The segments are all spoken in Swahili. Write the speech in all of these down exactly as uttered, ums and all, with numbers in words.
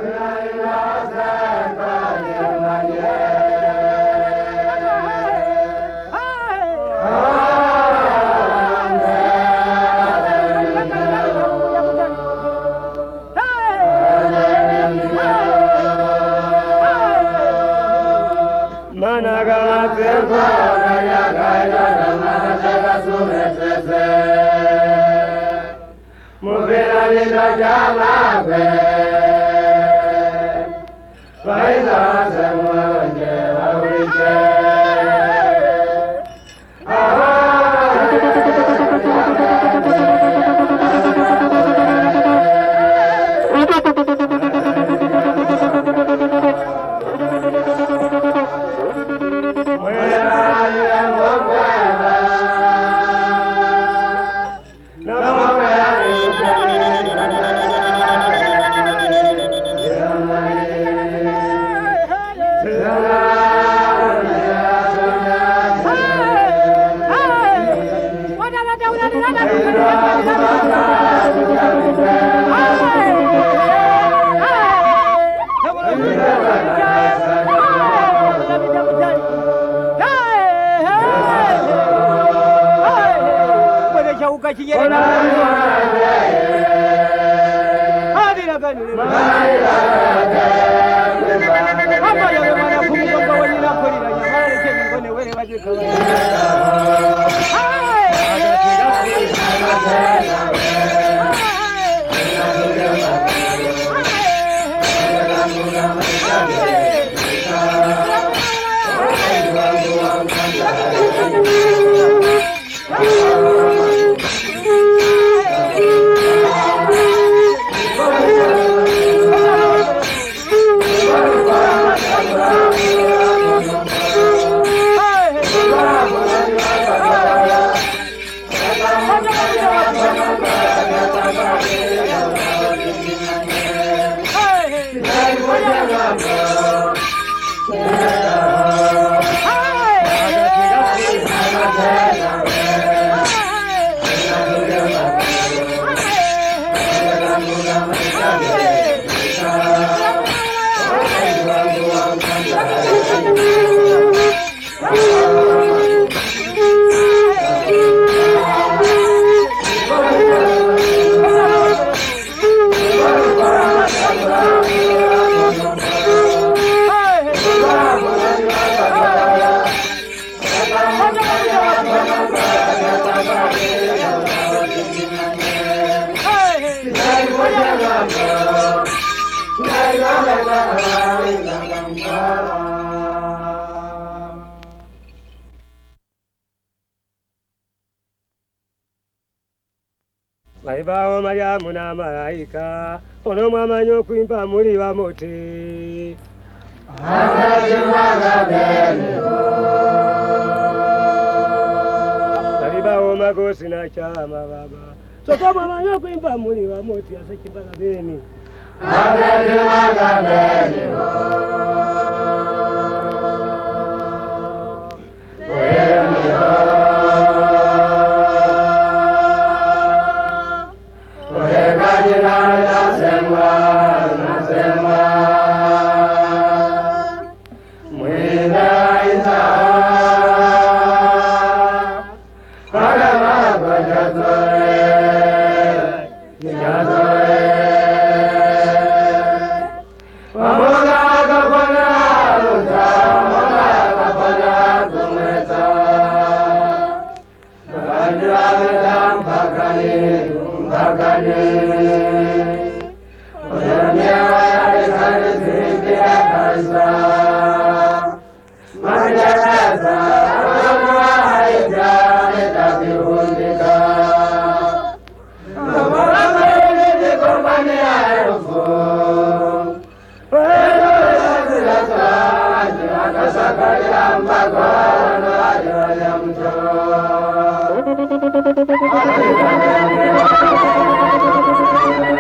Maibawo Mariamu na malaika ono mwamanyo kuimba muri wa moti Maibawo magosi na chama baba soko mwamanyo kuimba muri wa moti asekibala beni Thank you.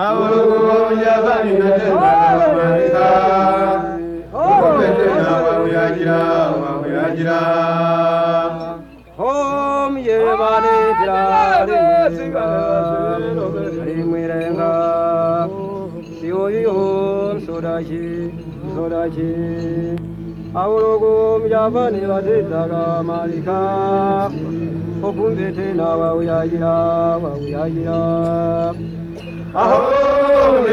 Awo Yabani Namarika. Oh, Yajira, Yajira. Om Yabani Mirenga. Siyo Sodashi, Sodashi. Aurogum Yabani Vaditaga Marika. Opumbete Nawa Yajira, Yajira. Aho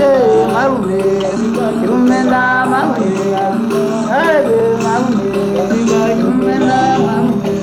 marume, rumenda marume, aye marume, rumenda marume.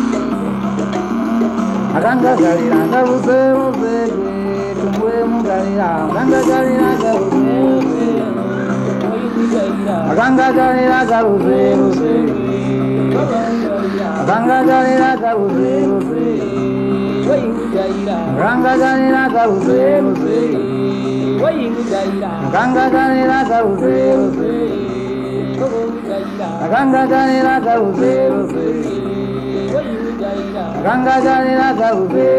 Aganga galira ndabuze buze tumwe mugalira ganga jalira garuse ganga jalira garuse ganga jalira garuse ganga jalira garuse ganga jalira garuse ganga jalira garuse ganga jalira garuse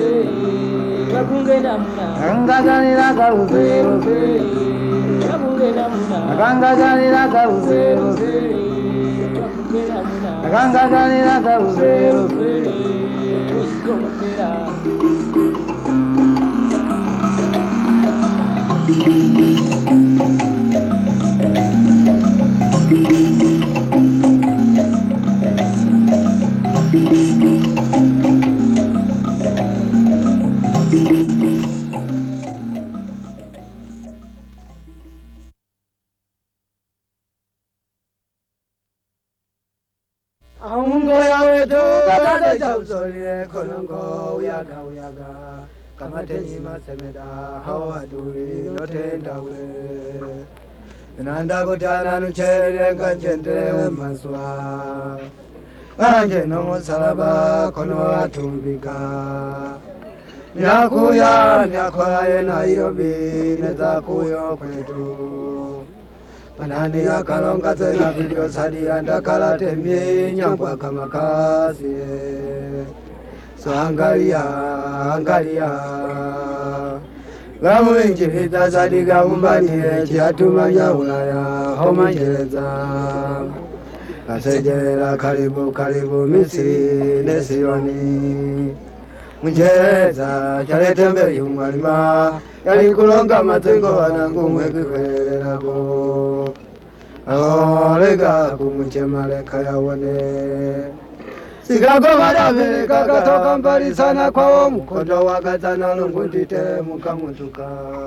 ganga jalira garuse ganga jalira garuse ganga jalira garuse Aungo yawe to kata jausolie kolongo uyaga uyaga kamate nyima semeda hawa duri notenda we nanda kutana nuchere kanjente maswa anje no salaba kono atumbika nyakuya nyakwaye na irobi neza kuyo kwetu Panani ya kalonga tena video sadi anda kala temye nyangwa kama kasi so angalia angalia gamu inji hita sadi gamumbani chiatumanya ulaya homanjeleza kasejera karibu karibu Misri nesioni Mjeleza chalete mbele yungwalima yali kulonga matengo wanangu mwekikwele nabo Aolega kumuchemale kaya wane Sikako madame kakatoka mbali sana kwa mkondo wakazana lungundite mukamutuka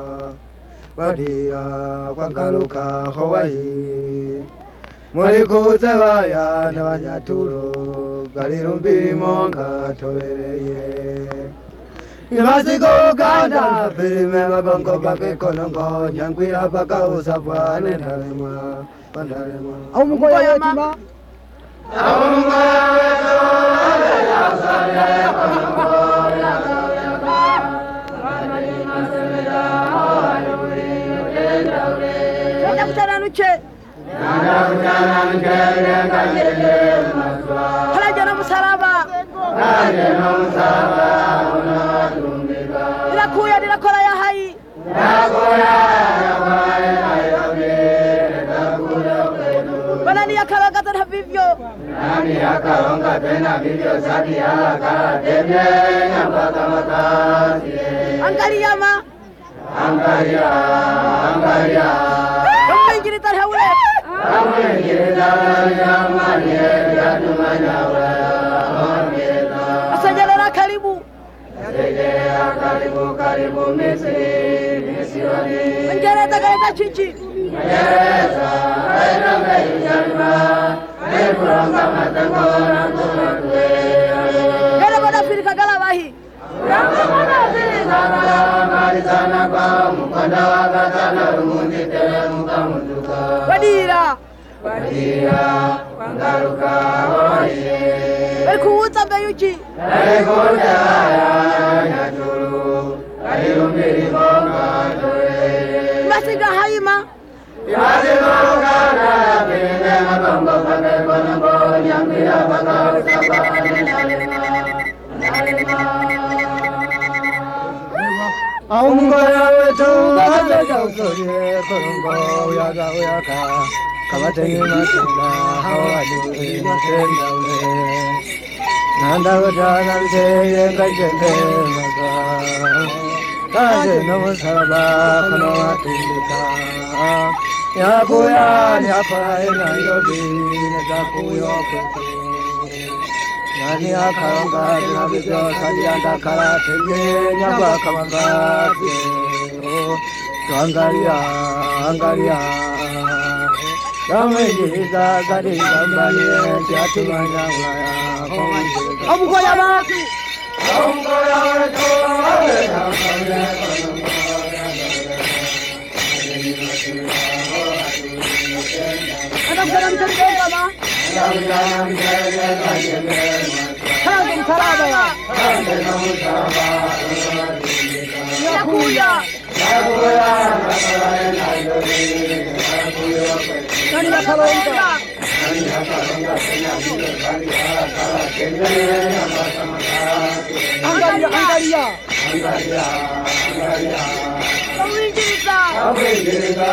Wadia kwa kaluka Hawaii Mwalikuze waya na wanyaturo Galirumbi monga tolereye Imasiko kanda Filime mabongo bake konongo Nyangwira baka usapwa Nendalemwa Pandalemwa Aumuko ya wetima Aumuko ya weto Ale ya sanye konongo Yaga yaga Wana jima semeda Hawa nuri Utenda ure Wanda kutana nuche Nanda kutana nuche Kanjele maswa Halajana musaraba Kanjele musaraba Una tumbika Nila kuya nila kola ya hai Nakuya Nakuya Nairobi Netakuya kwetu Banani ya kalonga tena vivyo Nani ya kalonga tena vivyo Sadi ya kala temye Nyambaka matasi Angalia ma Angalia Angalia Kama ingini tarhaule Kama ingini tarhaule Manie Yatumanya wala Asajalera karibu Asejera karibu karibu Misri Misioni Menjereta kaleta chichi Menjereta Kaita meyujalima Mekulonga matengo Nanguma tuwe Kena koda firika galawahi Ranga mana zizana Marisana kwa Mukonda wakatana Rumundite mukamutuka Wadira Wadira Wangaruka Hawaii Berkuuta mbeyuchi Berkuuta ya Nyaturu Kalirumbiri monga toye Masiga haima Masiga ukana Pine makombo pake konongo Nyambira baka usapa Aungo ya wetu Kata jausoye Konongo uyaga uyaga Kabatenge matenda Hawaduri matenda ule Nanda kutana mseye Kanjende maza Kaje no salaba Kono watumbika Nyakuya Nyakuya Nairobi Netakuyo kwetu Nani akalonga na video sadi anda kala temye nyamba kamangati Angalia angalia Kamejiza gadi kambali Jatumanya ulaya Aumuko ya matu Aumuko ya wetu Ale ya sanye konongo Anakuwa mtendeka ma. Tangu msalaba. Yakuya. Nani akalonga? Angalia, angalia. Angalia, angalia. Awinjiriza. Awinjiriza,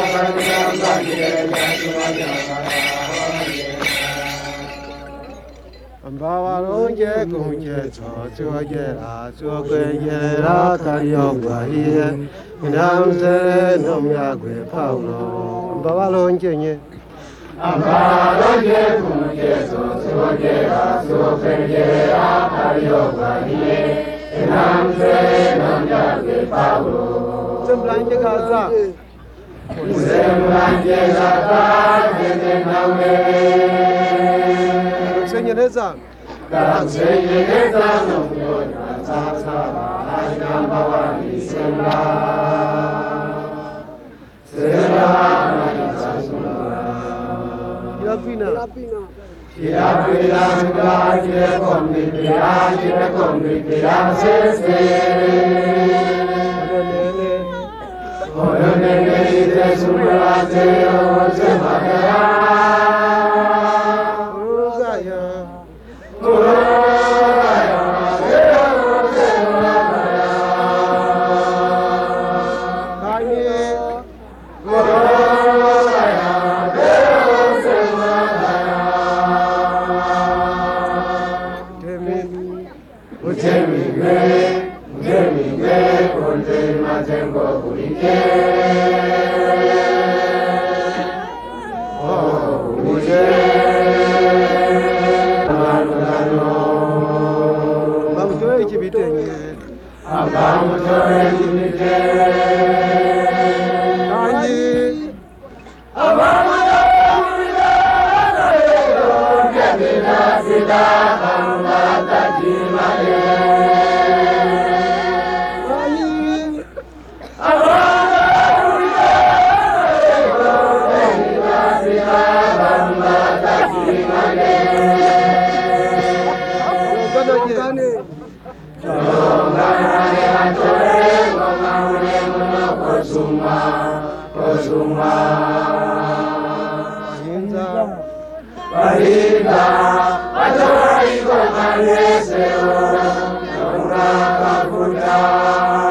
Ambavalonje kunje tsojera tsokwenjera karyongwa hiye namse nomyagwe Paulo ambavalonje nye ambavalonje kunje tsojera tsokwenjera karyongwa hiye namse nomyagwe Paulo semblanje kaza semblanje kaza nawe Senyeneza Senyeneza Nongonya Tata Ajamba Wani Semla Semla Nagasasuna Irapina Irapina Irapina Kire Kombi Kira Kire Kombi Kira Sese Oronene Ite Sumra Teo Semagaya Barinda,